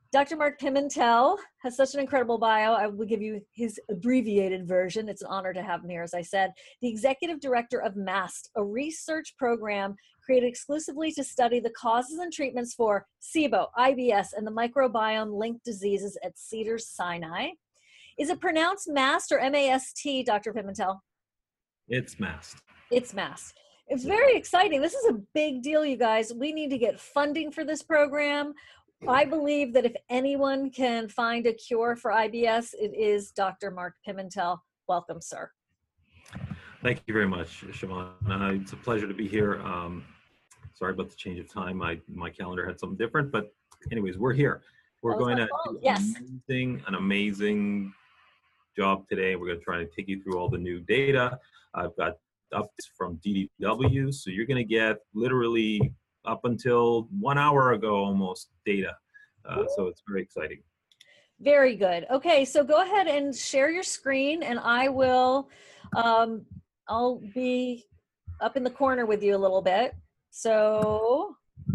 Dr. Mark Pimentel has such an incredible bio. I will give you his abbreviated version. It's an honor to have him here, as I said. The executive director of MAST, a research program created exclusively to study the causes and treatments for SIBO, IBS, and the microbiome-linked diseases at Cedars-Sinai. Is it pronounced MAST or M-A-S-T, Dr. Pimentel? It's MAST. It's MAST. It's very exciting. This is a big deal, you guys. We need to get funding for this program. I believe that if anyone can find a cure for IBS, it is Dr. Mark Pimentel. Welcome, sir. Thank you very much, Siobhan. It's a pleasure to be here. Sorry about the change of time. My calendar had something different, but anyways, we're here. We're going to do an amazing job today. We're going to try to take you through all the new data. I've got updates from DDW, so you're going to get literally up until 1 hour ago almost data. So it's very exciting. Very good. Okay, so go ahead and share your screen, and I will, I'll be up in the corner with you a little bit. So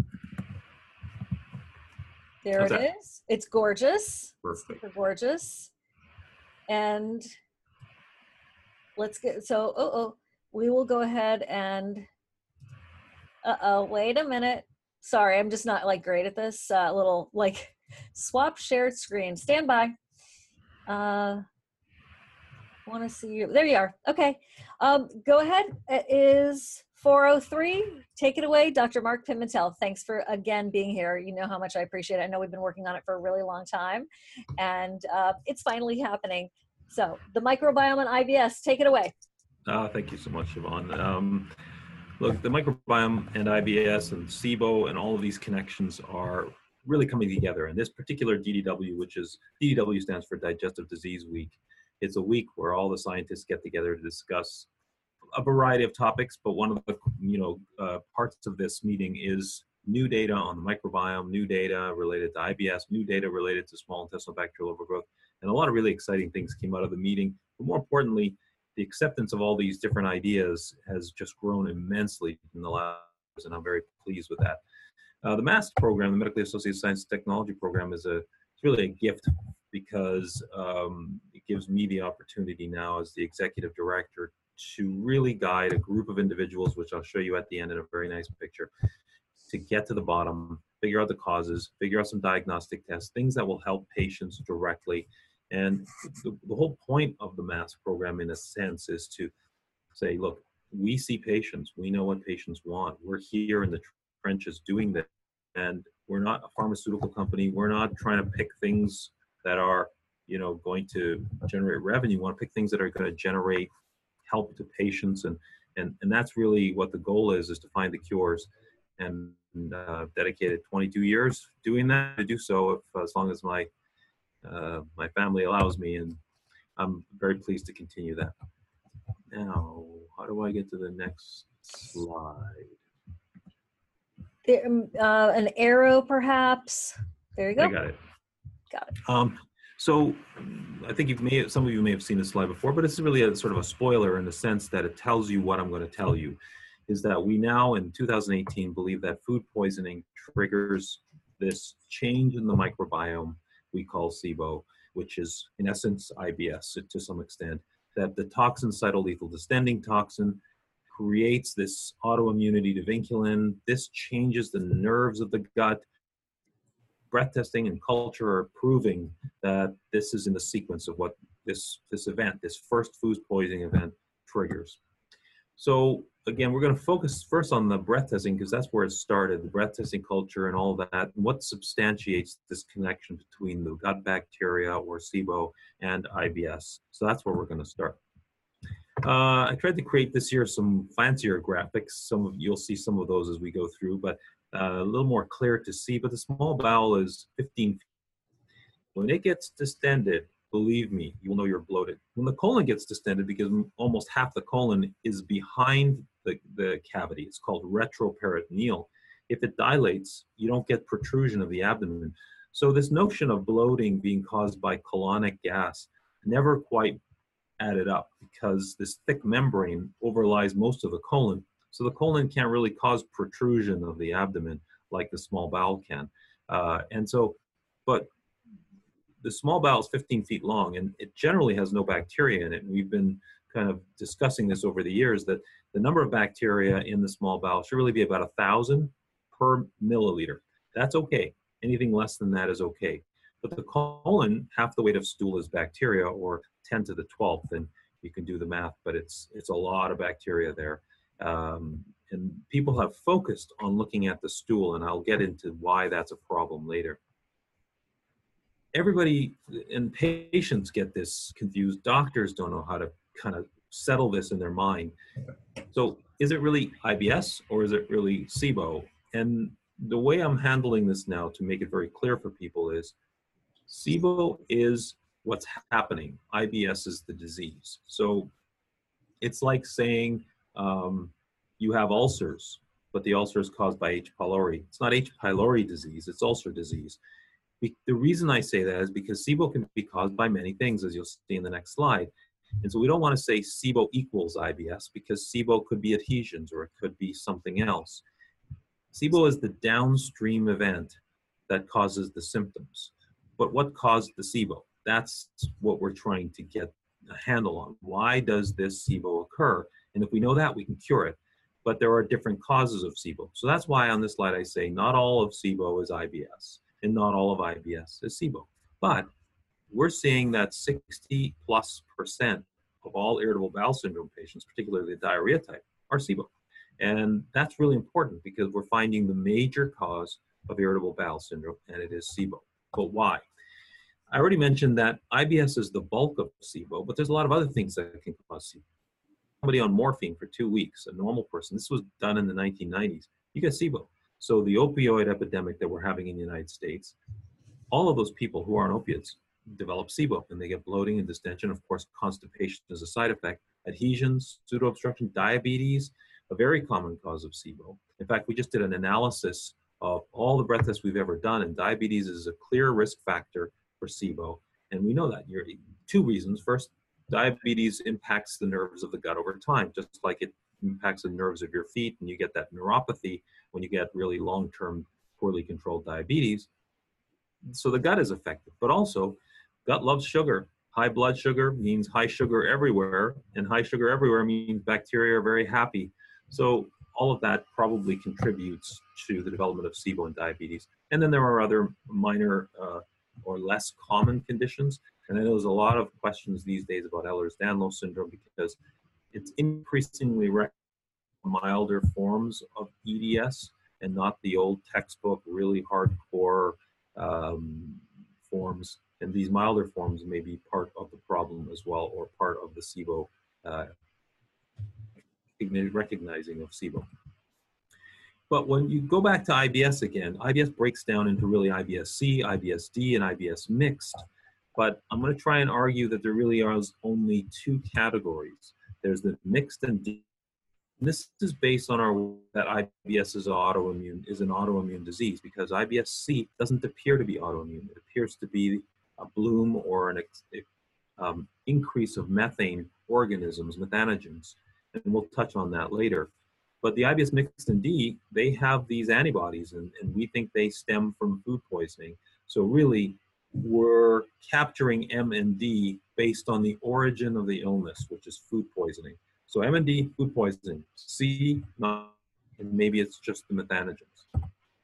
there it is. It's gorgeous. Perfect. Super gorgeous. And let's get, so, we will go ahead and, wait a minute. Sorry, I'm just not like great at this. Little like swap shared screen. Stand by. Want to see you. There you are. Okay. Go ahead. It is 4:03. Take it away, Dr. Mark Pimentel. Thanks for again being here. You know how much I appreciate it. I know we've been working on it for a really long time, and it's finally happening. So the microbiome and IBS. Take it away. Thank you so much, Siobhan. Look, the microbiome and IBS and SIBO and all of these connections are really coming together. And this particular DDW, which is, DDW stands for Digestive Disease Week. It's a week where all the scientists get together to discuss a variety of topics, but one of the parts of this meeting is new data on the microbiome, new data related to IBS, new data related to small intestinal bacterial overgrowth, and a lot of really exciting things came out of the meeting. But more importantly, the acceptance of all these different ideas has just grown immensely in the last years, and I'm very pleased with that. The MAST program, the Medically Associated Science and Technology program, it's really a gift because it gives me the opportunity now as the executive director to really guide a group of individuals, which I'll show you at the end in a very nice picture, to get to the bottom, figure out the causes, figure out some diagnostic tests, things that will help patients directly. And the whole point of the MAST program, in a sense, is to say, look, we see patients, we know what patients want. We're here in the trenches doing this, and we're not a pharmaceutical company. We're not trying to pick things that are, going to generate revenue. We want to pick things that are going to generate help to patients, and that's really what the goal is to find the cures. And dedicated 22 years doing that, to do so as long as my family allows me, and I'm very pleased to continue that. Now, how do I get to the next slide? There, an arrow, perhaps. There you go. I got it. Got it. So I think some of you may have seen this slide before, but it's really a sort of a spoiler in the sense that it tells you what I'm going to tell you, is that we now in 2018 believe that food poisoning triggers this change in the microbiome we call SIBO, which is in essence IBS to some extent, that the toxin cytolethal distending toxin creates this autoimmunity to vinculin. This changes the nerves of the gut. Breath testing and culture are proving that this is in the sequence of what this event, this first food poisoning event, triggers. So again, we're going to focus first on the breath testing because that's where it started, the breath testing culture and all that, and what substantiates this connection between the gut bacteria or SIBO and IBS. So that's where we're going to start. I tried to create this year some fancier graphics. You'll see some of those as we go through, but a little more clear to see. But the small bowel is 15 feet. When it gets distended, believe me, you will know you're bloated. When the colon gets distended, because almost half the colon is behind the cavity, it's called retroperitoneal. If it dilates, you don't get protrusion of the abdomen. So this notion of bloating being caused by colonic gas never quite added up because this thick membrane overlies most of the colon. So the colon can't really cause protrusion of the abdomen like the small bowel can. But the small bowel is 15 feet long, and it generally has no bacteria in it. And we've been kind of discussing this over the years, that the number of bacteria in the small bowel should really be about 1,000 per milliliter. That's okay. Anything less than that is okay. But the colon, half the weight of stool is bacteria, or 10 to the 12th, and you can do the math, but it's a lot of bacteria there. And people have focused on looking at the stool, and I'll get into why that's a problem later. Everybody and patients get this confused. Doctors don't know how to kind of settle this in their mind. So is it really IBS or is it really SIBO? And the way I'm handling this now, to make it very clear for people, is SIBO is what's happening. IBS is the disease. So it's like saying you have ulcers, but the ulcer is caused by H. pylori. It's not H. pylori disease, it's ulcer disease. The reason I say that is because SIBO can be caused by many things, as you'll see in the next slide. And so we don't want to say SIBO equals IBS, because SIBO could be adhesions or it could be something else. SIBO is the downstream event that causes the symptoms. But what caused the SIBO? That's what we're trying to get a handle on. Why does this SIBO occur? And if we know that, we can cure it. But there are different causes of SIBO. So that's why on this slide I say not all of SIBO is IBS, and not all of IBS is SIBO. But we're seeing that 60+% of all irritable bowel syndrome patients, particularly the diarrhea type, are SIBO. And that's really important, because we're finding the major cause of irritable bowel syndrome, and it is SIBO. But why? I already mentioned that IBS is the bulk of SIBO, but there's a lot of other things that can cause SIBO. Somebody on morphine for 2 weeks, a normal person, this was done in the 1990s, you get SIBO. So the opioid epidemic that we're having in the United States, all of those people who are on opiates develop SIBO, and they get bloating and distension. Of course, constipation is a side effect. Adhesions, pseudo-obstruction, diabetes, a very common cause of SIBO. In fact, we just did an analysis of all the breath tests we've ever done, and diabetes is a clear risk factor for SIBO. And we know that. Two reasons. First, diabetes impacts the nerves of the gut over time, just like it impacts the nerves of your feet, and you get that neuropathy when you get really long-term, poorly controlled diabetes. So the gut is affected, but also gut loves sugar. High blood sugar means high sugar everywhere, and high sugar everywhere means bacteria are very happy. So all of that probably contributes to the development of SIBO and diabetes. And then there are other minor or less common conditions. And I know there's a lot of questions these days about Ehlers-Danlos syndrome, because it's increasingly milder forms of EDS, and not the old textbook, really hardcore forms. And these milder forms may be part of the problem as well, or part of the SIBO, recognizing of SIBO. But when you go back to IBS again, IBS breaks down into really IBS-C, IBS-D, and IBS mixed. But I'm going to try and argue that there really are only two categories. There's the mixed and D. And this is based on that IBS is an autoimmune disease, because IBS-C doesn't appear to be autoimmune. It appears to be a bloom or an increase of methane organisms, methanogens. And we'll touch on that later. But the IBS mixed and D, they have these antibodies, and we think they stem from food poisoning. So really, we're capturing M and D based on the origin of the illness, which is food poisoning. So M and D, food poisoning. C, not, and maybe it's just the methanogens.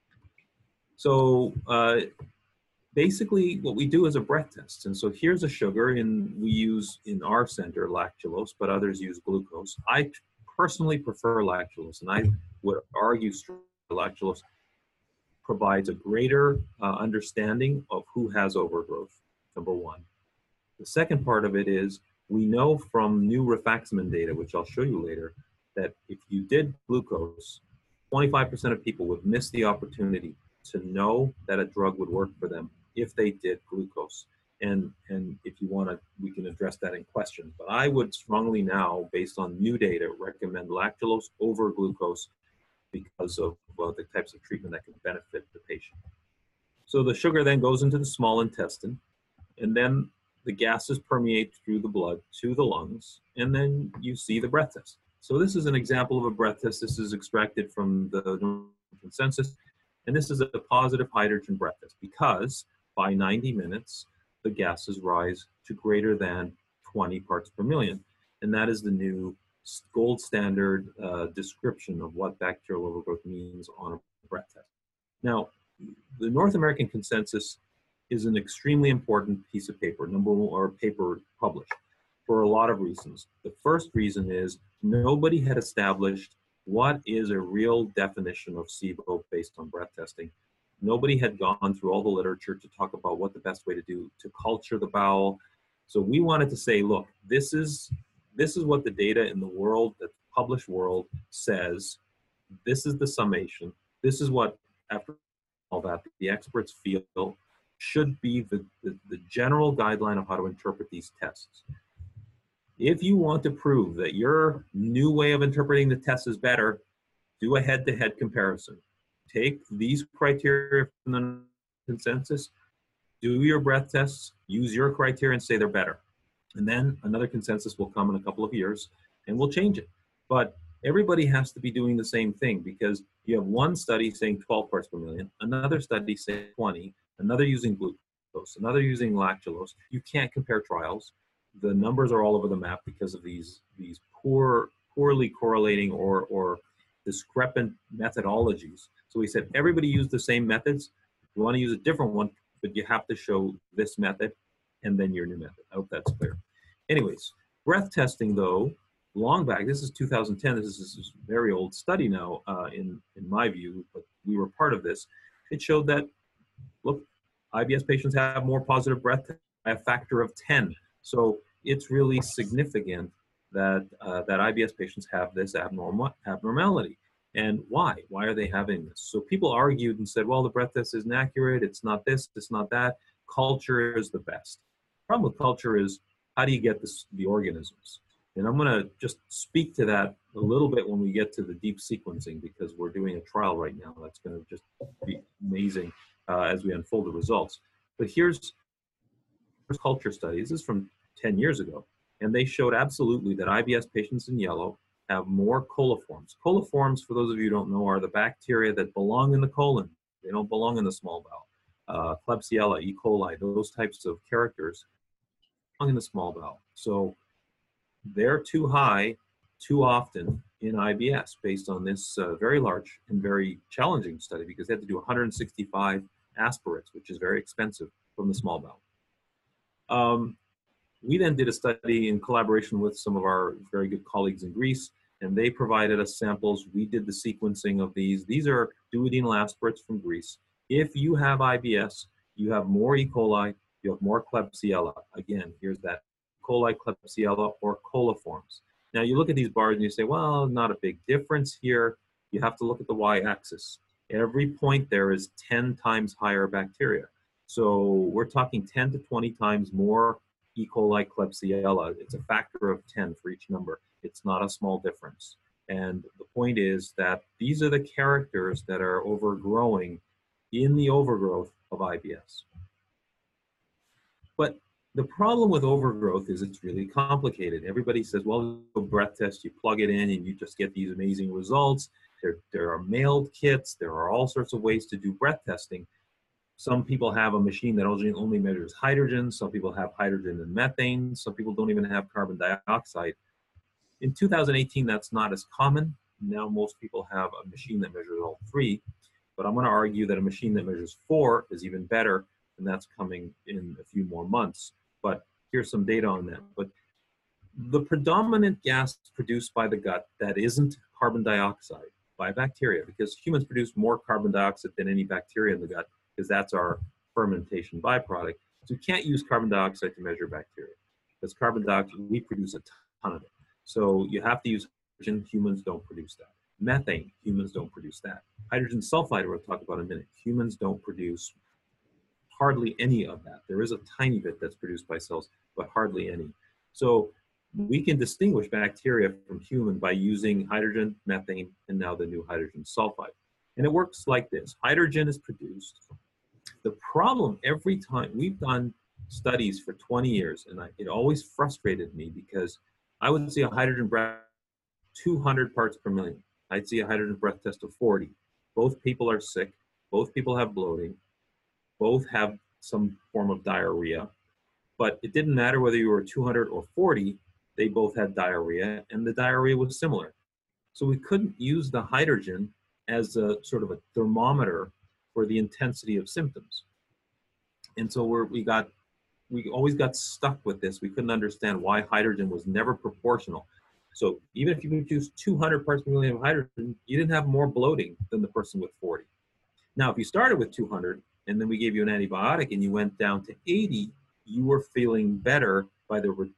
So basically what we do is a breath test. And so here's a sugar, and we use in our center lactulose, but others use glucose. I personally prefer lactulose, and I would argue lactulose provides a greater understanding of who has overgrowth, number one. The second part of it is, we know from new rifaximin data, which I'll show you later, that if you did glucose, 25% of people would miss the opportunity to know that a drug would work for them if they did glucose. And if you want to, we can address that in questions. But I would strongly now, based on new data, recommend lactulose over glucose because of the types of treatment that can benefit the patient. So the sugar then goes into the small intestine, and then the gases permeate through the blood to the lungs, and then you see the breath test. So this is an example of a breath test. This is extracted from the consensus, and this is a positive hydrogen breath test, because by 90 minutes, the gases rise to greater than 20 parts per million. And that is the new gold standard description of what bacterial overgrowth means on a breath test. Now, the North American consensus is an extremely important piece of paper, or paper published, for a lot of reasons. The first reason is nobody had established what is a real definition of SIBO based on breath testing. Nobody had gone through all the literature to talk about what the best way to do to culture the bowel. So we wanted to say, look, this is what the data in the world, the published world says. This is the summation. This is what, after all that, the experts feel should be the general guideline of how to interpret these tests. If you want to prove that your new way of interpreting the test is better, do a head-to-head comparison. Take these criteria from the consensus, do your breath tests, use your criteria and say they're better. And then another consensus will come in a couple of years and we'll change it. But everybody has to be doing the same thing, because you have one study saying 12 parts per million, another study saying 20, another using glucose, another using lactulose. You can't compare trials. The numbers are all over the map because of these poorly correlating or discrepant methodologies. So we said everybody use the same methods. You want to use a different one, but you have to show this method and then your new method. I hope that's clear. Anyways, breath testing though, long back, this is 2010, this is a very old study now in my view, but we were part of this. It showed that, look, IBS patients have more positive breath by a factor of 10. So it's really significant that that IBS patients have this abnormality. And why? Why are they having this? So people argued and said, well, the breath test isn't accurate. It's not this, it's not that. Culture is the best. The problem with culture is, how do you get the organisms? And I'm going to just speak to that a little bit when we get to the deep sequencing, because we're doing a trial right now that's going to just be amazing as we unfold the results. But here's culture studies. This is from 10 years ago. And they showed absolutely that IBS patients in yellow have more coliforms. Coliforms, for those of you who don't know, are the bacteria that belong in the colon. They don't belong in the small bowel. Klebsiella, E. coli, those types of characters belong in the small bowel. So they're too high too often in IBS based on this very large and very challenging study, because they had to do 165 aspirates, which is very expensive, from the small bowel. We then did a study in collaboration with some of our very good colleagues in Greece, and they provided us samples. We did the sequencing of these. These are duodenal aspirates from Greece. If you have IBS, you have more E. coli, you have more Klebsiella. Again, here's that E. coli, Klebsiella, or coliforms. Now you look at these bars and you say, well, not a big difference here. You have to look at the y-axis. Every point there is 10 times higher bacteria. So we're talking 10 to 20 times more E. coli, Klebsiella. It's a factor of 10 for each number. It's not a small difference. And the point is that these are the characters that are overgrowing in the overgrowth of IBS. But the problem with overgrowth is it's really complicated. Everybody says, well, a breath test, you plug it in and you just get these amazing results. There are mailed kits. There are all sorts of ways to do breath testing. Some people have a machine that only measures hydrogen. Some people have hydrogen and methane. Some people don't even have carbon dioxide. In 2018, that's not as common. Now most people have a machine that measures all three. But I'm going to argue that a machine that measures 4 is even better, and that's coming in a few more months. But here's some data on that. But the predominant gas produced by the gut that isn't carbon dioxide by bacteria, because humans produce more carbon dioxide than any bacteria in the gut, because that's our fermentation byproduct. So we can't use carbon dioxide to measure bacteria, because carbon dioxide, we produce a ton of it. So you have to use hydrogen. Humans don't produce that. Methane, humans don't produce that. Hydrogen sulfide, we'll talk about in a minute. Humans don't produce hardly any of that. There is a tiny bit that's produced by cells, but hardly any. So we can distinguish bacteria from human by using hydrogen, methane, and now the new hydrogen sulfide. And it works like this. Hydrogen is produced. The problem, every time, we've done studies for 20 years, and it always frustrated me, because I would see a hydrogen breath 200 parts per million. I'd see a hydrogen breath test of 40. Both people are sick. Both people have bloating. Both have some form of diarrhea. But it didn't matter whether you were 200 or 40, they both had diarrhea, and the diarrhea was similar. So we couldn't use the hydrogen as a sort of a thermometer for the intensity of symptoms. And so we always got stuck with this. We couldn't understand why hydrogen was never proportional. So even if you produce 200 parts per million of hydrogen, you didn't have more bloating than the person with 40. Now, if you started with 200 and then we gave you an antibiotic and you went down to 80, you were feeling better by the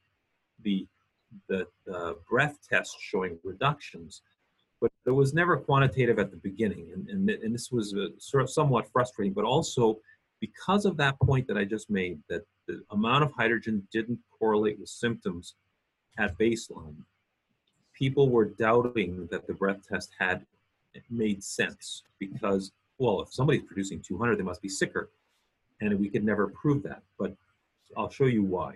breath test showing reductions. But it was never quantitative at the beginning. And this was sort of somewhat frustrating, but also because of that point that I just made, that the amount of hydrogen didn't correlate with symptoms at baseline, people were doubting that the breath test had made sense because, well, if somebody's producing 200, they must be sicker. And we could never prove that, but I'll show you why.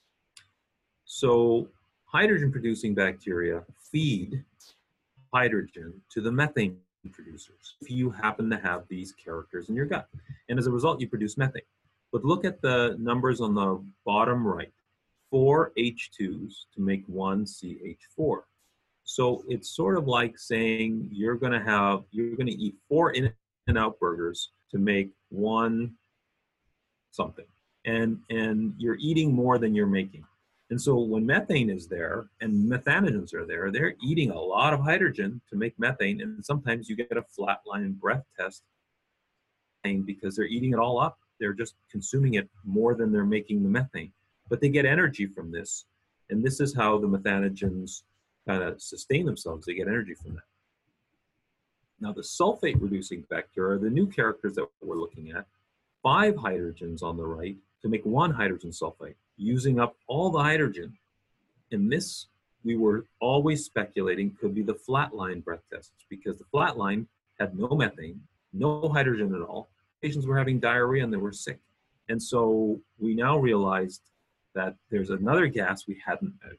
So hydrogen producing bacteria feed hydrogen to the methane producers if you happen to have these characters in your gut. And as a result, you produce methane. But look at the numbers on the bottom right. 4 H2s to make 1 CH4. So it's sort of like saying you're going to eat 4 In-N-Out burgers to make 1 something. And you're eating more than you're making. And so when methane is there and methanogens are there, they're eating a lot of hydrogen to make methane. And sometimes you get a flatline breath test because they're eating it all up. They're just consuming it more than they're making the methane. But they get energy from this. And this is how the methanogens kind of sustain themselves. They get energy from that. Now the sulfate reducing bacteria are the new characters that we're looking at. 5 hydrogens on the right to make 1 hydrogen sulfide, using up all the hydrogen. And this, we were always speculating, could be the flatline breath tests because the flatline had no methane, no hydrogen at all. Patients were having diarrhea and they were sick. And so we now realized that there's another gas we hadn't measured.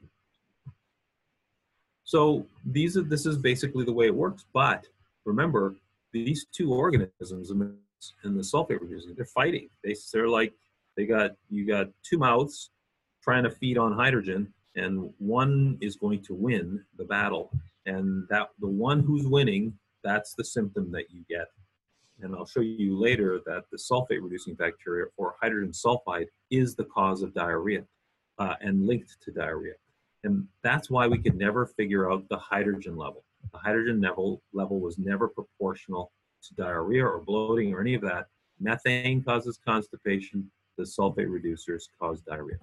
So this is basically the way it works. But remember, these two organisms and the sulfate reducing, they're fighting. They're like, you got 2 mouths trying to feed on hydrogen, and one is going to win the battle. And that the one who's winning, that's the symptom that you get. And I'll show you later that the sulfate reducing bacteria, or hydrogen sulfide, is the cause of diarrhea and linked to diarrhea. And that's why we could never figure out the hydrogen level. The hydrogen level was never proportional to diarrhea or bloating or any of that. Methane causes constipation. The sulfate reducers cause diarrhea.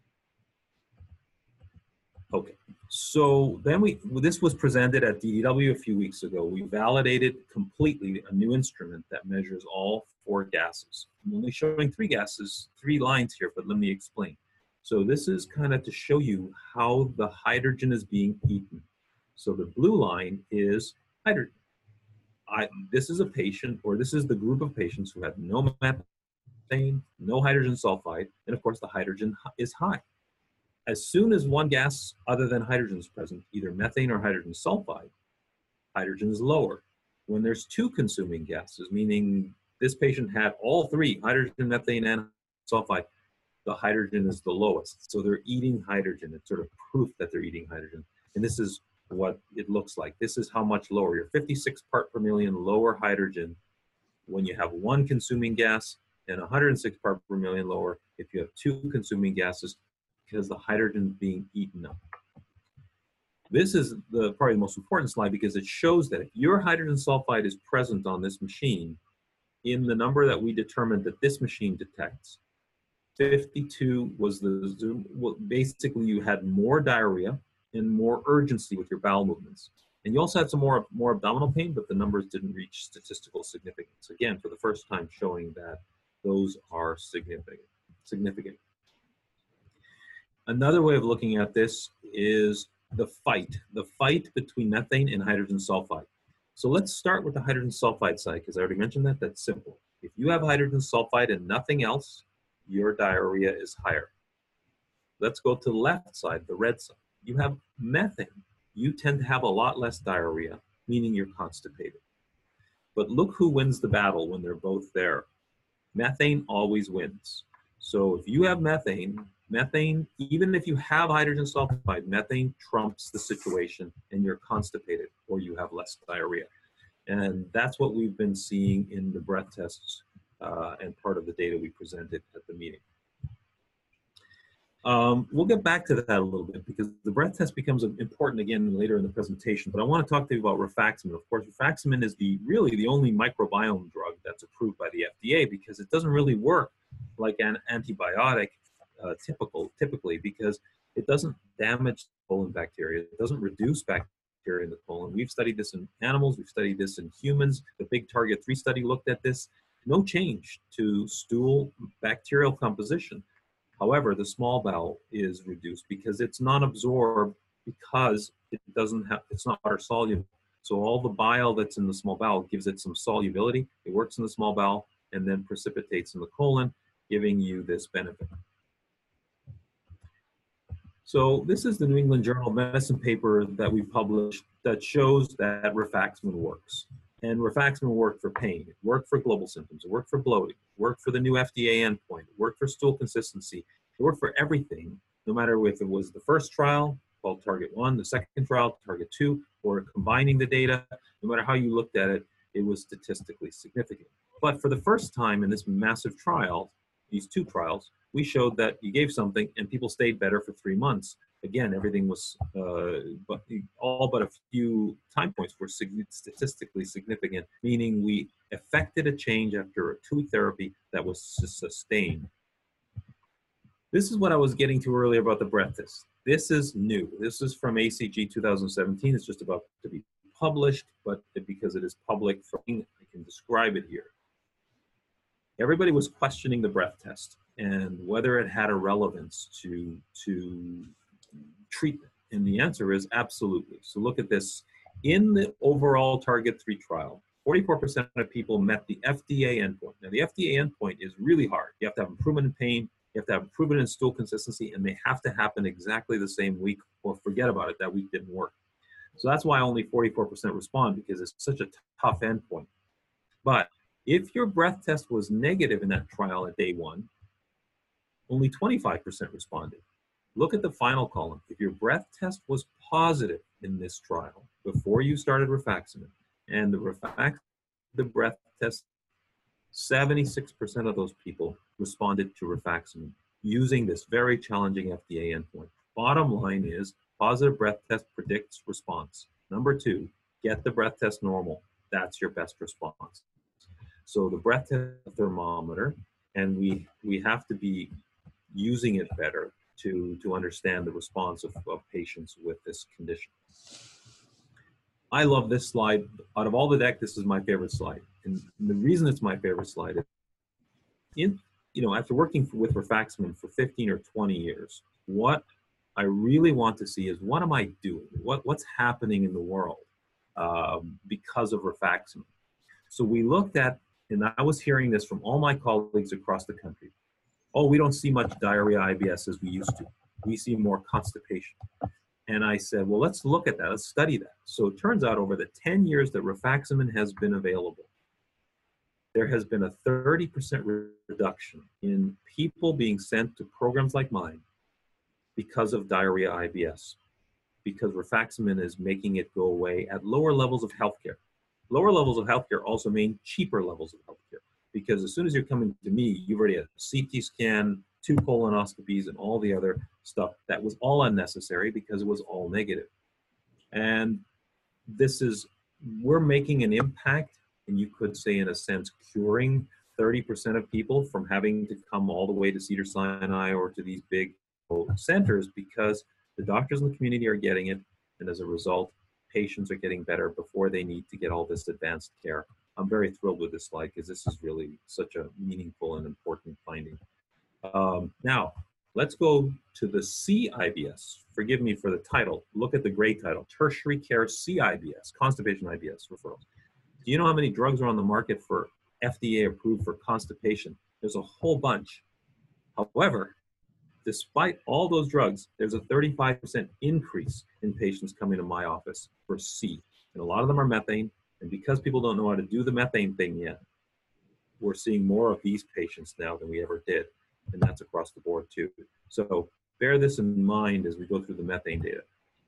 Okay, so then this was presented at DDW a few weeks ago. We validated completely a new instrument that measures all 4 gases. I'm only showing 3 gases, 3 lines here, but let me explain. So this is kind of to show you how the hydrogen is being eaten. So the blue line is hydrogen. This is a patient, or this is the group of patients who had no methane, no hydrogen sulfide, and of course the hydrogen is high. As soon as one gas other than hydrogen is present, either methane or hydrogen sulfide, hydrogen is lower. When there's 2 consuming gases, meaning this patient had all 3, hydrogen, methane, and sulfide, the hydrogen is the lowest. So they're eating hydrogen. It's sort of proof that they're eating hydrogen. And this is what it looks like. This is how much lower. You're 56 part per million lower hydrogen when you have 1 consuming gas, and 106 part per million lower if you have 2 consuming gases, because the hydrogen is being eaten up. This is probably the most important slide because it shows that if your hydrogen sulfide is present on this machine in the number that we determined that this machine detects, 52 was the zoom. Well, basically, you had more diarrhea and more urgency with your bowel movements. And you also had some more abdominal pain, but the numbers didn't reach statistical significance. Again, for the first time showing that those are significant. Another way of looking at this is the fight between methane and hydrogen sulfide. So let's start with the hydrogen sulfide side, because I already mentioned that. That's simple. If you have hydrogen sulfide and nothing else, your diarrhea is higher. Let's go to the left side, the red side. You have methane. You tend to have a lot less diarrhea, meaning you're constipated. But look who wins the battle when they're both there. Methane always wins. So if you have methane, Methane, even if you have hydrogen sulfide, methane trumps the situation and you're constipated or you have less diarrhea. And that's what we've been seeing in the breath tests and part of the data we presented at the meeting. We'll get back to that a little bit because the breath test becomes important again later in the presentation, but I want to talk to you about rifaximin. Of course, rifaximin is really the only microbiome drug that's approved by the FDA because it doesn't really work like an antibiotic typically because it doesn't damage colon bacteria, it doesn't reduce bacteria in the colon. We've studied this in animals, we've studied this in humans. The big Target 3 study looked at this. No change to stool bacterial composition. However, the small bowel is reduced because it's not absorbed because it's not water soluble. So all the bile that's in the small bowel gives it some solubility. It works in the small bowel and then precipitates in the colon, giving you this benefit. So this is the New England Journal of Medicine paper that we published that shows that rifaximin works. And rifaximin worked for pain, it worked for global symptoms, it worked for bloating, it worked for the new FDA endpoint, it worked for stool consistency, it worked for everything, no matter if it was the first trial called Target 1, the second trial, Target 2, or combining the data, no matter how you looked at it, it was statistically significant. But for the first time in this massive trial, these two trials, we showed that you gave something and people stayed better for 3 months. Again, everything was, all but a few time points were statistically significant, meaning we effected a change after a 2-week therapy that was sustained. This is what I was getting to earlier about the breath test. This is new. This is from ACG 2017. It's just about to be published, but because it is public, I can describe it here. Everybody was questioning the breath test and whether it had a relevance to treatment. And the answer is absolutely. So look at this. In the overall Target 3 trial, 44% of people met the FDA endpoint. Now, the FDA endpoint is really hard. You have to have improvement in pain, you have to have improvement in stool consistency, and they have to happen exactly the same week or forget about it, that week didn't work. So that's why only 44% respond, because it's such a tough endpoint. But if your breath test was negative in that trial at day 1, only 25% responded. Look at the final column. If your breath test was positive in this trial before you started rifaximin, and the breath test, 76% of those people responded to rifaximin using this very challenging FDA endpoint. Bottom line is, positive breath test predicts response. Number 2, get the breath test normal. That's your best response. So the breath test thermometer, and we have to be using it better to understand the response of patients with this condition. I love this slide. Out of all the deck, this is my favorite slide. And the reason it's my favorite slide is, after working with rifaximin for 15 or 20 years, what I really want to see is, what am I doing? What's happening in the world because of rifaximin? So we looked at, and I was hearing this from all my colleagues across the country. Oh, we don't see much diarrhea IBS as we used to. We see more constipation. And I said, well, let's look at that. Let's study that. So it turns out over the 10 years that rifaximin has been available, there has been a 30% reduction in people being sent to programs like mine because of diarrhea IBS, because rifaximin is making it go away at lower levels of healthcare. Lower levels of healthcare also mean cheaper levels of healthcare, because as soon as you're coming to me, you've already had a CT scan, 2 colonoscopies, and all the other stuff that was all unnecessary because it was all negative. And we're making an impact, and you could say in a sense curing 30% of people from having to come all the way to Cedars-Sinai or to these big centers, because the doctors in the community are getting it, and as a result, patients are getting better before they need to get all this advanced care. I'm very thrilled with this slide because this is really such a meaningful and important finding. Now, let's go to the CIBS. Forgive me for the title. Look at the great title, Tertiary Care CIBS, Constipation IBS referrals. Do you know how many drugs are on the market for FDA approved for constipation? There's a whole bunch. However, despite all those drugs, there's a 35% increase in patients coming to my office for C. And a lot of them are methane. And because people don't know how to do the methane thing yet, we're seeing more of these patients now than we ever did. and that's across the board too. So bear this in mind as we go through the methane data.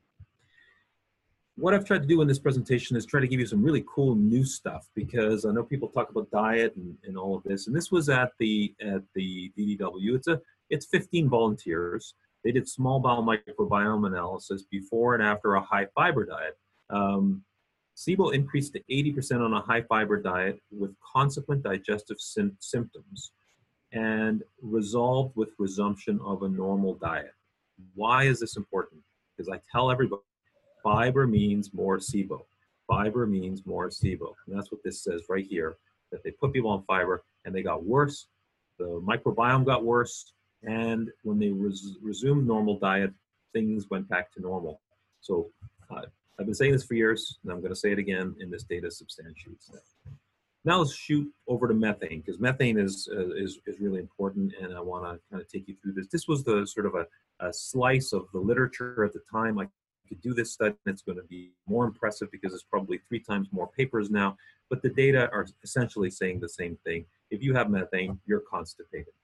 What I've tried to do in this presentation is try to give you some really cool new stuff, because I know people talk about diet and all of this, and this was at the DDW. It's 15 volunteers. They did small bowel microbiome analysis before and after a high fiber diet. SIBO increased to 80% on a high fiber diet with consequent digestive symptoms and resolved with resumption of a normal diet. Why is this important? Because I tell everybody, fiber means more SIBO. Fiber means more SIBO. And that's what this says right here, that they put people on fiber and they got worse. The microbiome got worse. And when they resumed normal diet, things went back to normal. So I've been saying this for years, and I'm going to say it again, and this data substantiates that. Now let's shoot over to methane, because methane is really important, and I want to kind of take you through this. This was the sort of a slice of the literature at the time. I could do this study, and it's going to be more impressive because it's probably 3 times more papers now, but the data are essentially saying the same thing. If you have methane, you're constipated.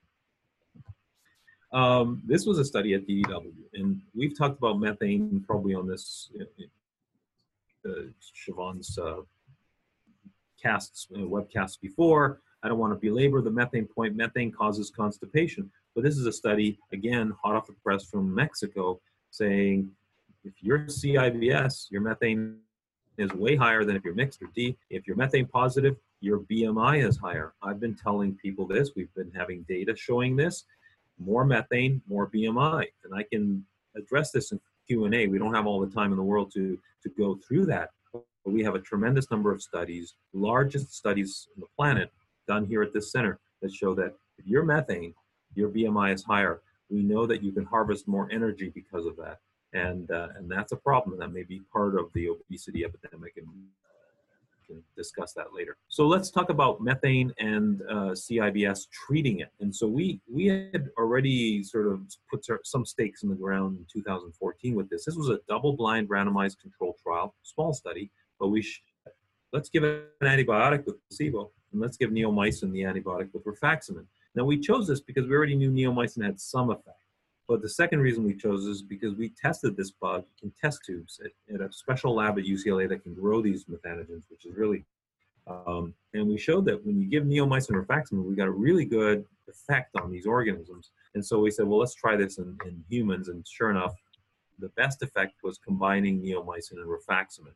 This was a study at DDW, and we've talked about methane probably on this, Siobhan's webcasts before. I don't want to belabor the methane point. Methane causes constipation. But this is a study, again, hot off the press from Mexico, saying if you're CIBS, your methane is way higher than if you're mixed or D. If you're methane positive, your BMI is higher. I've been telling people this. We've been having data showing this. More methane, more BMI. And I can address this in Q&A. We don't have all the time in the world to go through that. But we have a tremendous number of studies, largest studies on the planet, done here at this center, that show that if you're methane, your BMI is higher. We know that you can harvest more energy because of that. And that's a problem. That may be part of the obesity epidemic, and we can discuss that later. So let's talk about methane and CIBS treating it. And so we had already sort of put some stakes in the ground in 2014 with this. This was a double-blind randomized control trial, small study, but let's give it an antibiotic with placebo, and let's give neomycin the antibiotic with rifaximin. Now we chose this because we already knew neomycin had some effect. But the second reason we chose is because we tested this bug in test tubes at a special lab at UCLA that can grow these methanogens, which is really, and we showed that when you give neomycin or rifaximin, we got a really good effect on these organisms. And so we said, well, let's try this in humans. And sure enough, the best effect was combining neomycin and rifaximin.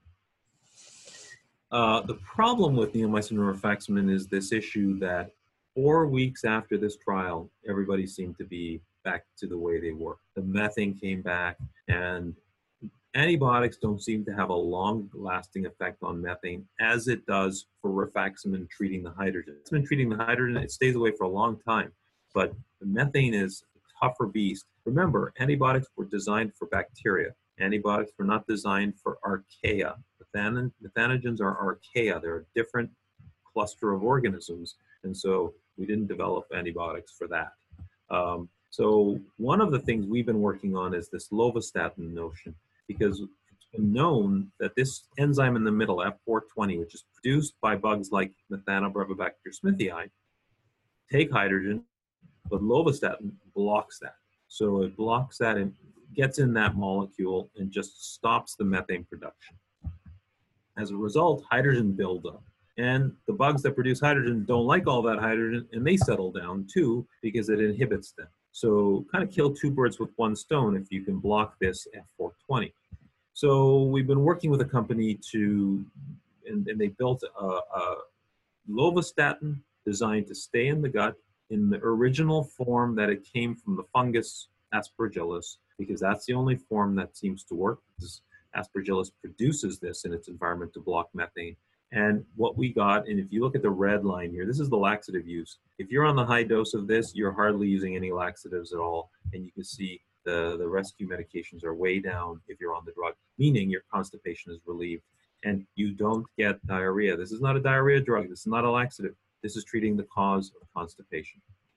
The problem with neomycin and rifaximin is this issue that 4 weeks after this trial, everybody seemed to be back to the way they were. The methane came back, and antibiotics don't seem to have a long-lasting effect on methane as it does for rifaximin treating the hydrogen. It's been treating the hydrogen, it stays away for a long time, but the methane is a tougher beast. Remember, antibiotics were designed for bacteria. Antibiotics were not designed for archaea. Methanogens are archaea. They're a different cluster of organisms, and so we didn't develop antibiotics for that. So one of the things we've been working on is this lovastatin notion, because it's been known that this enzyme in the middle, F420, which is produced by bugs like Methanobrevibacter smithii, take hydrogen, but lovastatin blocks that. So it blocks that and gets in that molecule and just stops the methane production. As a result, hydrogen buildup. And the bugs that produce hydrogen don't like all that hydrogen, and they settle down too because it inhibits them. So kind of kill 2 birds with 1 stone if you can block this F420. So we've been working with a company and they built a lovastatin designed to stay in the gut in the original form that it came from the fungus Aspergillus, because that's the only form that seems to work. Aspergillus produces this in its environment to block methane. And what we got, and if you look at the red line here, this is the laxative use. If you're on the high dose of this, you're hardly using any laxatives at all. And you can see the rescue medications are way down if you're on the drug, meaning your constipation is relieved and you don't get diarrhea. This is not a diarrhea drug. This is not a laxative. This is treating the cause of constipation.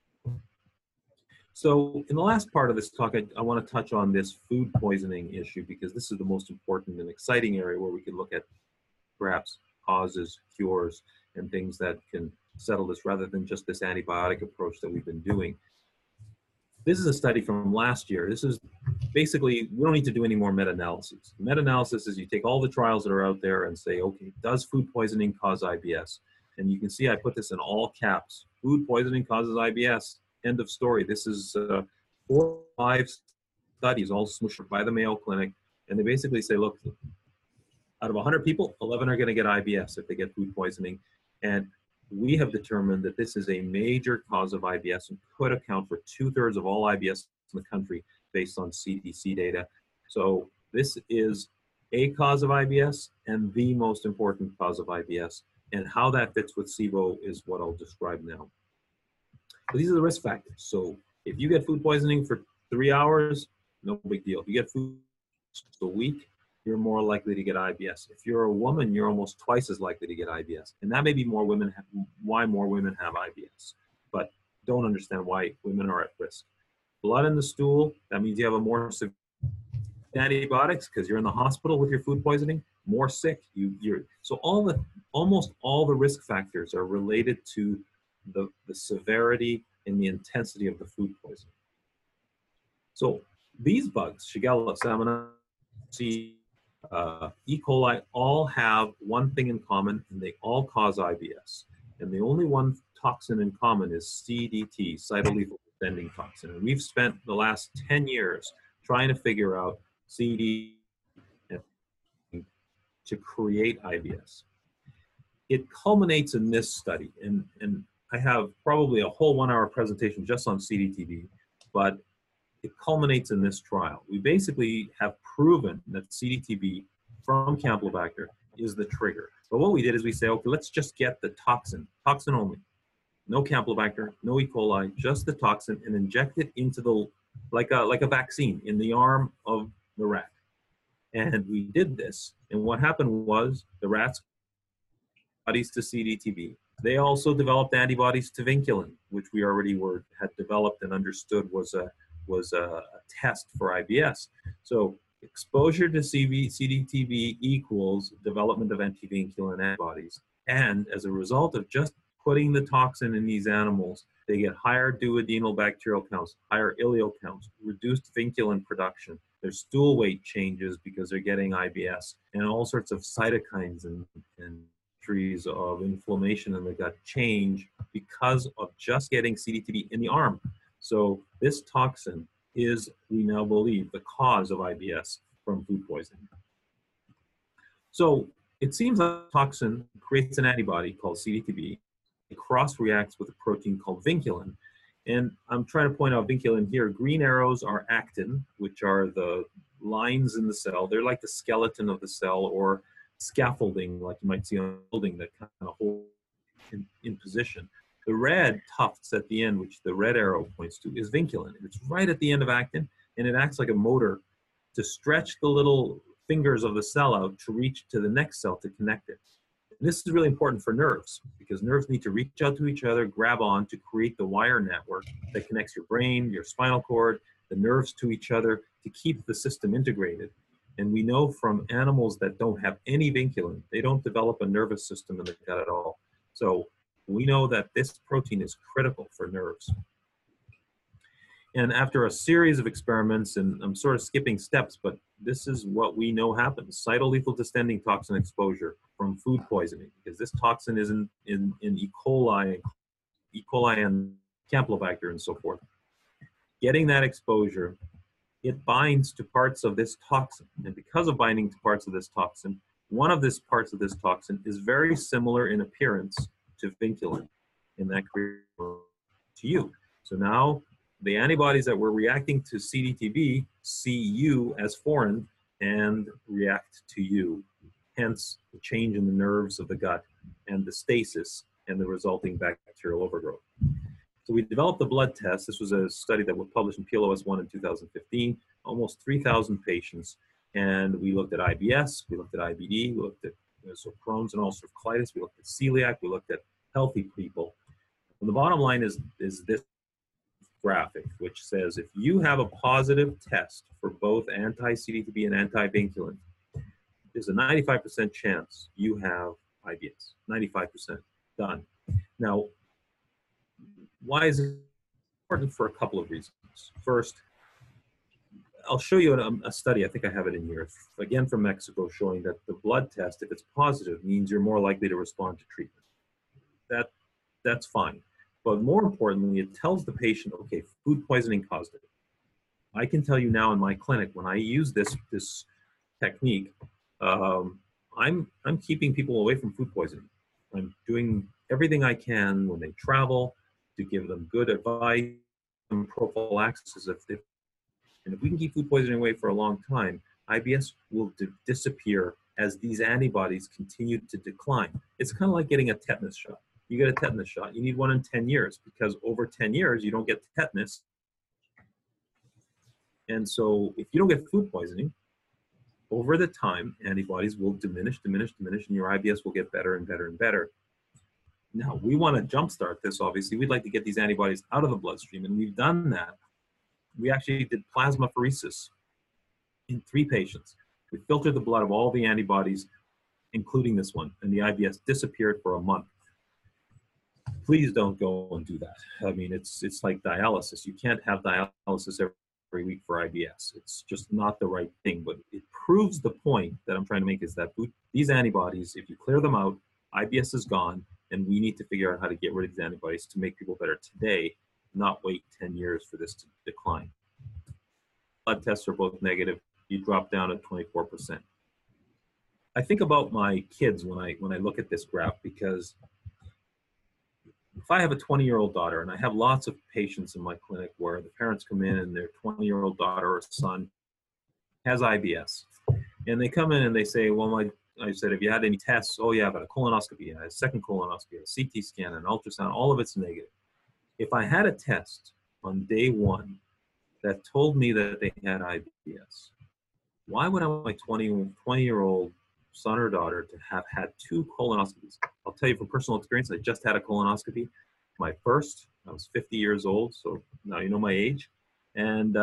So in the last part of this talk, I want to touch on this food poisoning issue, because this is the most important and exciting area where we can look at perhaps causes, cures, and things that can settle this rather than just this antibiotic approach that we've been doing. This is a study from last year. This is basically, we don't need to do any more meta-analyses. Meta-analysis is you take all the trials that are out there and say, okay, does food poisoning cause IBS? And you can see I put this in all caps. Food poisoning causes IBS. End of story. This is 4 or 5 studies all smooshed by the Mayo Clinic. And they basically say, look, out of 100 people, 11 are going to get IBS if they get food poisoning. And we have determined that this is a major cause of IBS and could account for 2/3 of all IBS in the country based on CDC data. So this is a cause of IBS and the most important cause of IBS. And how that fits with SIBO is what I'll describe now. So these are the risk factors. So if you get food poisoning for 3 hours, no big deal. If you get food a week, you're more likely to get IBS. If you're a woman, you're almost twice as likely to get IBS. And that may be why more women have IBS, but don't understand why women are at risk. Blood in the stool, that means you have a more severe antibiotics because you're in the hospital with your food poisoning, more sick. So almost all the risk factors are related to the severity and the intensity of the food poisoning. So these bugs, Shigella, Salmonella, E. coli, all have one thing in common, and they all cause IBS. And the only one toxin in common is CDT, cytolethal descending toxin. And we've spent the last 10 years trying to figure out CDT to create IBS. It culminates in this study, and I have probably a whole 1-hour presentation just on CDTB, but it culminates in this trial. We basically have proven that CDTB from Campylobacter is the trigger. But what we did is we say, okay, let's just get the toxin only. No Campylobacter, no E. coli, just the toxin, and inject it into the, like a vaccine in the arm of the rat. And we did this, and what happened was the rats antibodies to CDTB. They also developed antibodies to vinculin, which we already had developed and understood was a test for IBS. So exposure to CDTB equals development of antivinculin antibodies. And as a result of just putting the toxin in these animals, they get higher duodenal bacterial counts, higher ileal counts, reduced vinculin production. Their stool weight changes because they're getting IBS, and all sorts of cytokines and trees of inflammation in the gut change because of just getting CDTB in the arm. So this toxin is, we now believe, the cause of IBS from food poisoning. So it seems that toxin creates an antibody called CDTB. It cross-reacts with a protein called vinculin. And I'm trying to point out vinculin here. Green arrows are actin, which are the lines in the cell. They're like the skeleton of the cell, or scaffolding, like you might see on a building that kind of hold in position. The red tufts at the end, which the red arrow points to, is vinculin. It's right at the end of actin, and it acts like a motor to stretch the little fingers of the cell out to reach to the next cell to connect it. And this is really important for nerves, because nerves need to reach out to each other, grab on to create the wire network that connects your brain, your spinal cord, the nerves to each other to keep the system integrated. And we know from animals that don't have any vinculin, they don't develop a nervous system in the gut at all. So we know that this protein is critical for nerves. And after a series of experiments, and I'm sort of skipping steps, but this is what we know happens: cytolethal distending toxin exposure from food poisoning, because this toxin is in E. coli and Campylobacter and so forth. Getting that exposure, it binds to parts of this toxin. And because of binding to parts of this toxin, one of these parts of this toxin is very similar in appearance to vinculin, and that creates to you. So now the antibodies that were reacting to CDTB see you as foreign and react to you. Hence the change in the nerves of the gut and the stasis and the resulting bacterial overgrowth. So we developed a blood test. This was a study that was published in PLOS One in 2015, almost 3,000 patients. And we looked at IBS, we looked at IBD, we looked at Crohn's and ulcerative colitis, we looked at celiac, we looked at healthy people. And the bottom line is this graphic, which says if you have a positive test for both anti-CDTB and anti-vinculin, there's a 95% chance you have IBS. 95% done. Now, why is it important? For a couple of reasons. things. First, I'll show you a study, I think I have it in here, again from Mexico, showing that the blood test, if it's positive, means you're more likely to respond to treatment. That's fine. But more importantly, it tells the patient, okay, food poisoning caused it. I can tell you now in my clinic, when I use this technique, I'm keeping people away from food poisoning. I'm doing everything I can when they travel to give them good advice and prophylaxis. And if we can keep food poisoning away for a long time, IBS will disappear as these antibodies continue to decline. It's kind of like getting a tetanus shot. You get a tetanus shot, you need one in 10 years because over 10 years, you don't get tetanus. And so if you don't get food poisoning, over the time, antibodies will diminish, and your IBS will get better and better and better. Now, we want to jumpstart this, obviously. We'd like to get these antibodies out of the bloodstream, and we've done that. We actually did plasmapheresis in 3 patients. We filtered the blood of all the antibodies, including this one, and the IBS disappeared for a month. Please don't go and do that. I mean, it's like dialysis. You can't have dialysis every week for IBS. It's just not the right thing, but it proves the point that I'm trying to make is that these antibodies, if you clear them out, IBS is gone, and we need to figure out how to get rid of these antibodies to make people better today, not wait 10 years for this to decline. Blood tests are both negative. You drop down to 24%. I think about my kids when I look at this graph, because if I have a 20-year-old daughter, and I have lots of patients in my clinic where the parents come in and their 20-year-old daughter or son has IBS, and they come in and they say, well, I said, have you had any tests? Oh yeah, I've had a colonoscopy, I had a second colonoscopy, a CT scan, an ultrasound, all of it's negative. If I had a test on day 1 that told me that they had IBS, why would I want my 20-year-old son or daughter to have had 2 colonoscopies? I'll tell you from personal experience, I just had a colonoscopy. My first, I was 50 years old, so now you know my age. And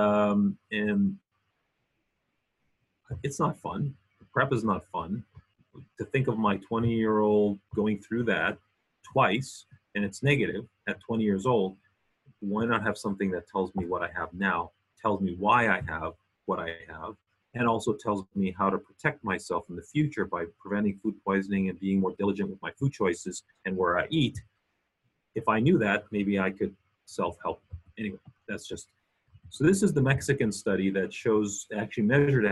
it's not fun. Prep is not fun. To think of my 20-year-old going through that twice, and it's negative at 20 years old, why not have something that tells me what I have now, tells me why I have what I have, and also tells me how to protect myself in the future by preventing food poisoning and being more diligent with my food choices and where I eat. If I knew that, maybe I could self-help. Anyway, that's just. So this is the Mexican study that shows, actually measured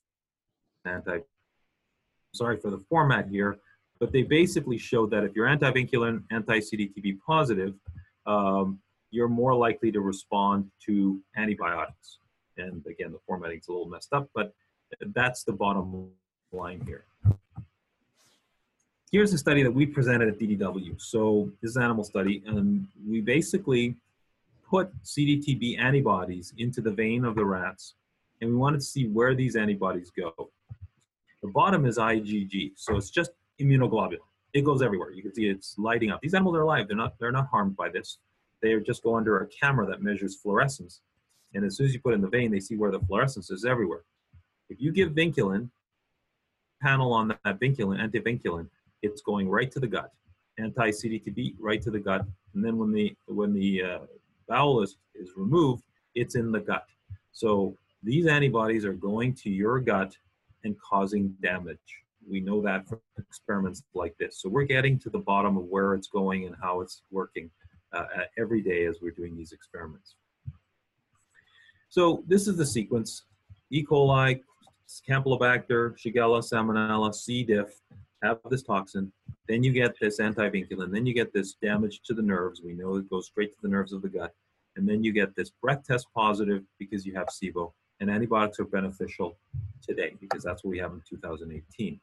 sorry for the format here, but they basically showed that if you're antivinculin, anti-CDTB positive, you're more likely to respond to antibiotics. And again, the formatting's a little messed up, but that's the bottom line here. Here's a study that we presented at DDW. So this is an animal study, and we basically put CDTB antibodies into the vein of the rats, and we wanted to see where these antibodies go. The bottom is IgG, so it's just immunoglobulin. It goes everywhere. You can see it's lighting up. These animals are alive. They're not harmed by this. They just go under a camera that measures fluorescence. And as soon as you put it in the vein, they see where the fluorescence is everywhere. If you give vinculin, panel on that vinculin, antivinculin, it's going right to the gut. Anti-CDTB, right to the gut. And then when the bowel is removed, it's in the gut. So these antibodies are going to your gut and causing damage. We know that from experiments like this. So we're getting to the bottom of where it's going and how it's working every day as we're doing these experiments. So this is the sequence. E. coli, Campylobacter, Shigella, Salmonella, C. diff have this toxin. Then you get this antivinculin. Then you get this damage to the nerves. We know it goes straight to the nerves of the gut. And then you get this breath test positive because you have SIBO. And antibiotics are beneficial today because that's what we have in 2018.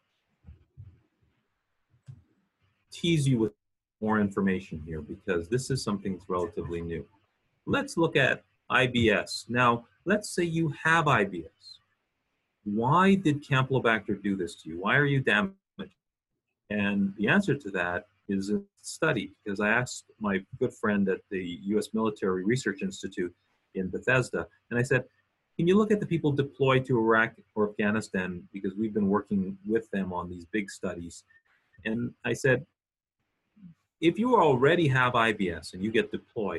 Tease you with more information here because this is something that's relatively new. Let's look at IBS. Now, let's say you have IBS. Why did Campylobacter do this to you? Why are you damaged? And the answer to that is a study, because I asked my good friend at the U.S. Military Research Institute in Bethesda, and I said, can you look at the people deployed to Iraq or Afghanistan, because we've been working with them on these big studies. And I said, if you already have IBS and you get deployed,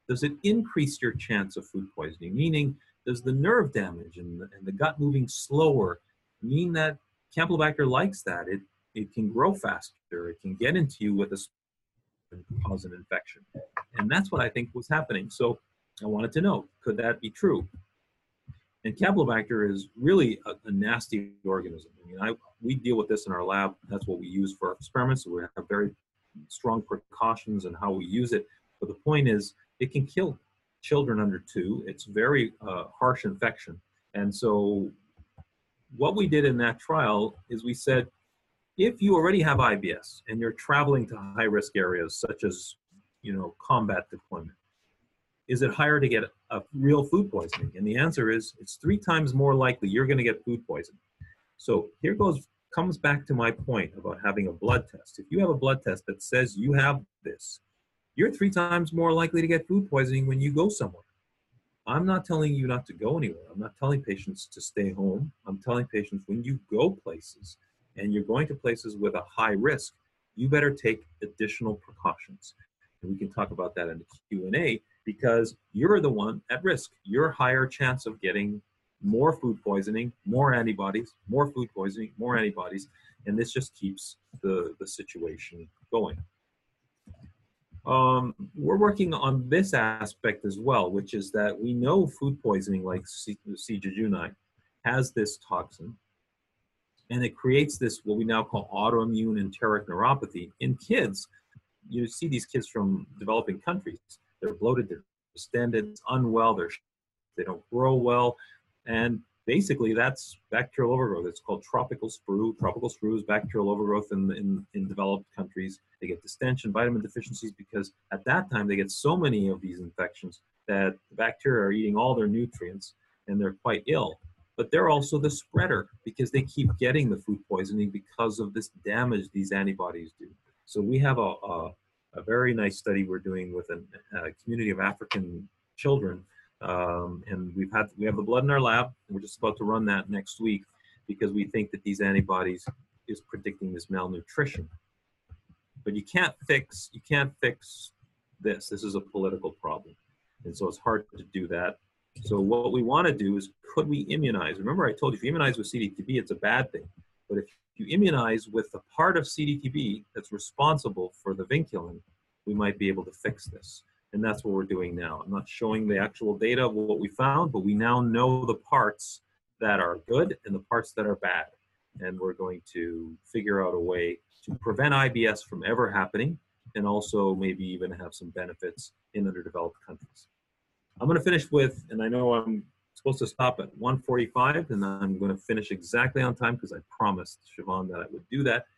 does it increase your chance of food poisoning? Meaning, does the nerve damage and the gut moving slower mean that Campylobacter likes that? It can grow faster. It can get into you with a and cause an infection. And that's what I think was happening. So I wanted to know, could that be true? And Campylobacter is really a nasty organism. I mean, we deal with this in our lab. That's what we use for our experiments. So we have very strong precautions in how we use it. But the point is, it can kill children under 2. It's very harsh infection. And so what we did in that trial is we said, if you already have IBS and you're traveling to high-risk areas such as, combat deployment, is it higher to get a real food poisoning? And the answer is it's 3 times more likely you're going to get food poisoning. So here comes back to my point about having a blood test. If you have a blood test that says you have this, you're 3 times more likely to get food poisoning when you go somewhere. I'm not telling you not to go anywhere. I'm not telling patients to stay home. I'm telling patients when you go places and you're going to places with a high risk, you better take additional precautions. And we can talk about that in the Q&A because you're the one at risk. You're higher chance of getting more food poisoning, more antibodies, more food poisoning, more antibodies, and this just keeps the situation going. We're working on this aspect as well, which is that we know food poisoning like C. jejuni has this toxin, and it creates this, what we now call autoimmune enteric neuropathy. In kids, you see these kids from developing countries. They're bloated, they're distended, unwell, they don't grow well, and basically that's bacterial overgrowth. It's called tropical sprue. Tropical sprue is bacterial overgrowth in developed countries. They get distension, vitamin deficiencies, because at that time they get so many of these infections that the bacteria are eating all their nutrients and they're quite ill. But they're also the spreader because they keep getting the food poisoning because of this damage these antibodies do. So we have a very nice study we're doing with a community of African children, and we have the blood in our lab, and we're just about to run that next week because we think that these antibodies is predicting this malnutrition. But you can't fix this. This is a political problem, and so it's hard to do that. So what we want to do is, could we immunize? Remember I told you, if you immunize with CDTB, it's a bad thing. But if you immunize with the part of CDTB that's responsible for the vinculin, we might be able to fix this. And that's what we're doing now. I'm not showing the actual data of what we found, but we now know the parts that are good and the parts that are bad. And we're going to figure out a way to prevent IBS from ever happening and also maybe even have some benefits in underdeveloped countries. I'm going to finish with, and I know I'm supposed to stop at 1:45, and I'm going to finish exactly on time because I promised Siobhan that I would do that.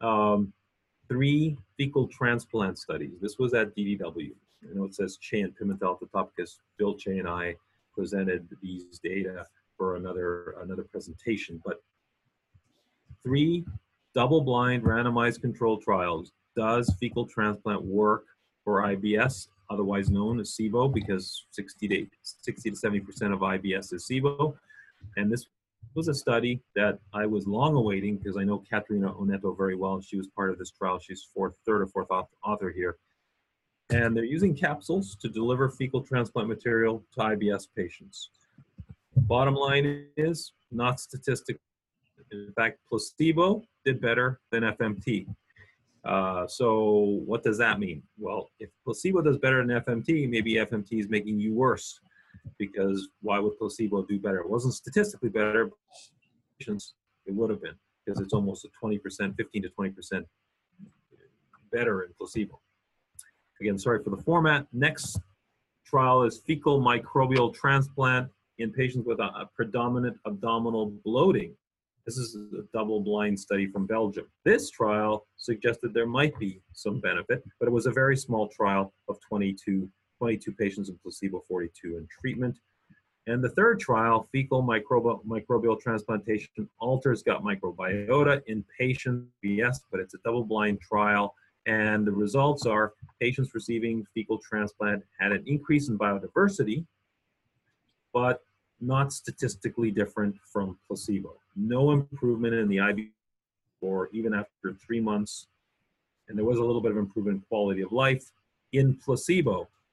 3 fecal transplant studies. This was at DDW. I know it says Che and Pimentel at the top because Bill Che and I presented these data for another presentation. But 3 double-blind randomized controlled trials. Does fecal transplant work for IBS, otherwise known as SIBO, because 60 to 70% of IBS is SIBO. And this was a study that I was long awaiting because I know Caterina Oneto very well. She was part of this trial. She's third or fourth author here. And they're using capsules to deliver fecal transplant material to IBS patients. Bottom line is not statistical. In fact, placebo did better than FMT. So what does that mean? Well, if placebo does better than FMT, maybe FMT is making you worse, because why would placebo do better? It wasn't statistically better, but it would have been, because it's almost a 20%, 15 to 20% better in placebo. Again, sorry for the format. Next trial is fecal microbial transplant in patients with a predominant abdominal bloating. This is a double-blind study from Belgium. This trial suggested there might be some benefit, but it was a very small trial of 22 patients in placebo, 42 in treatment. And the third trial, fecal microbial transplantation, alters gut microbiota in patients, yes, but it's a double-blind trial. And the results are patients receiving fecal transplant had an increase in biodiversity, but not statistically different from placebo. No improvement in the IBS score even after 3 months. And there was a little bit of improvement in quality of life. In placebo,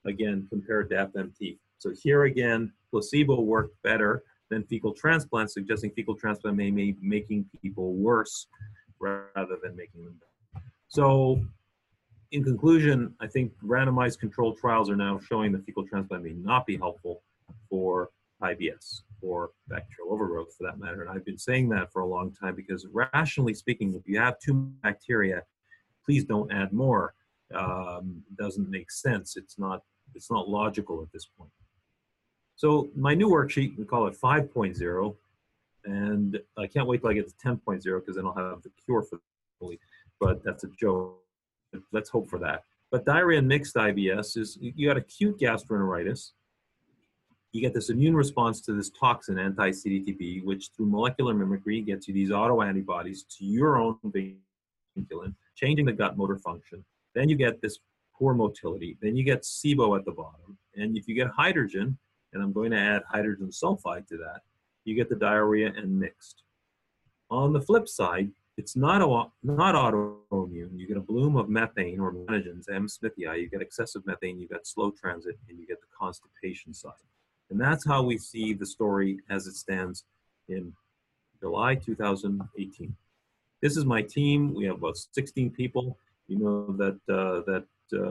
again, compared to FMT. So here again, placebo worked better than fecal transplant, suggesting fecal transplant may be making people worse rather than making them better. So in conclusion, I think randomized controlled trials are now showing that fecal transplant may not be helpful for IBS or bacterial overgrowth for that matter. And I've been saying that for a long time because rationally speaking, if you have too much bacteria, please don't add more. Doesn't make sense. It's not logical at this point. So my new worksheet, we call it 5.0, and I can't wait till I get to 10.0 because then I'll have the cure for it. But that's a joke. Let's hope for that. But diarrhea and mixed IBS is you got acute gastroenteritis. You get this immune response to this toxin, anti-CDTB, which through molecular mimicry gets you these autoantibodies to your own vinculin, changing the gut motor function. Then you get this poor motility. Then you get SIBO at the bottom. And if you get hydrogen, and I'm going to add hydrogen sulfide to that, you get the diarrhea and mixed. On the flip side, it's not autoimmune. You get a bloom of methane or methanogens, M. smithii. You get excessive methane, you get slow transit, and you get the constipation side. And that's how we see the story as it stands in July 2018. This is my team. We have about 16 people. You know that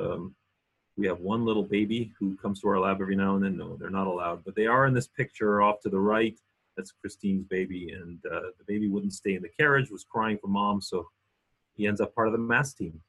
we have one little baby who comes to our lab every now and then. No, they're not allowed, but they are in this picture off to the right. That's Christine's baby, and the baby wouldn't stay in the carriage, was crying for mom, so he ends up part of the MASS team.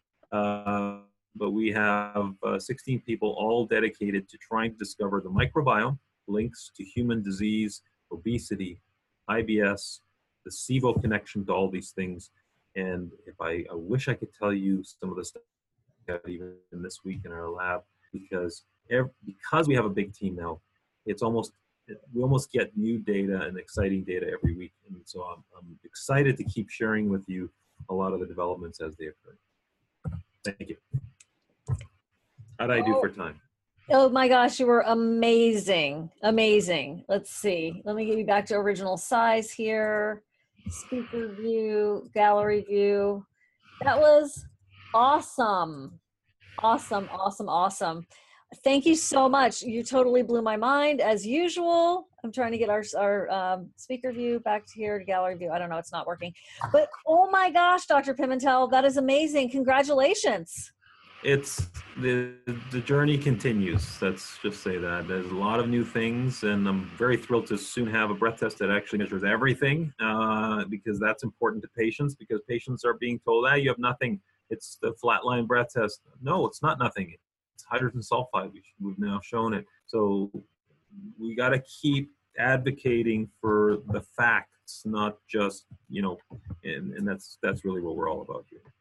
But we have 16 people all dedicated to trying to discover the microbiome, links to human disease, obesity, IBS, the SIBO connection to all these things. And if I wish I could tell you some of the stuff even this week in our lab, because we have a big team now, we almost get new data and exciting data every week. And so I'm excited to keep sharing with you a lot of the developments as they occur. Thank you. How did I do for time? Oh my gosh, you were amazing. Amazing. Let's see. Let me get you back to original size here. Speaker view, gallery view. That was awesome. Awesome, awesome, awesome. Thank you so much. You totally blew my mind as usual. I'm trying to get our speaker view back to here to gallery view. I don't know, it's not working. But oh my gosh, Dr. Pimentel, that is amazing. Congratulations. It's the journey continues. Let's just say that there's a lot of new things, and I'm very thrilled to soon have a breath test that actually measures everything, because that's important to patients, because patients are being told, you have nothing. It's the flatline breath test. No, it's not nothing. It's hydrogen sulfide. We've now shown it. So we got to keep advocating for the facts, not just, and that's really what we're all about here.